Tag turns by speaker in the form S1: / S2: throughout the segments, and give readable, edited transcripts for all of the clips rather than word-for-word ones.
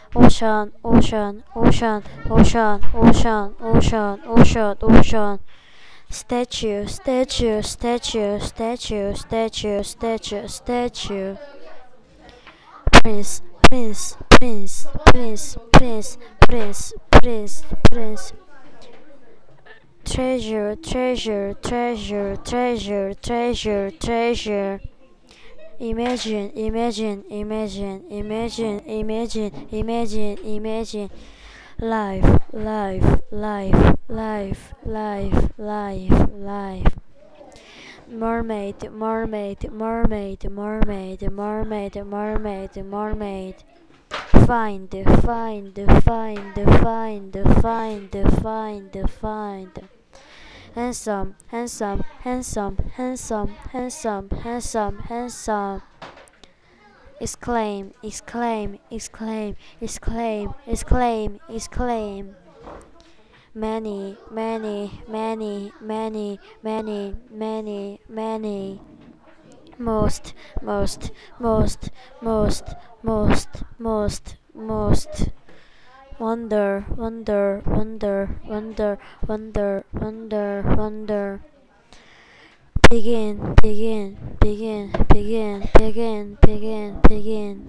S1: ocean, ocean, ocean, ocean, ocean, ocean, ocean, ocean. Statue, statue, statue, statue, statue, statue, statue. Prince, prince, prince, prince, prince, prince, prince, prince. Treasure, treasure, treasure, treasure, treasure, treasure. Imagine, imagine, imagine, imagine, imagine, imagine, imagine. Life, life, life, life, life, life, life. Mermaid, mermaid, mermaid, mermaid, mermaid, mermaid, mermaid. Find, find, find, find, find, find, find. Handsome, handsome, handsome, handsome, handsome, handsome, handsome. Exclaim, exclaim, exclaim, exclaim, exclaim, exclaim. Many, many, many, many, many, many, many. Most, most, most, most, most, most, most. Wonder, wonder, wonder, wonder, wonder, wonder, wonder. Begin, begin, begin, begin, begin, begin, begin.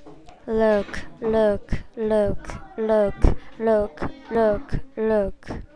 S1: Look, look, look, look, look, look, look.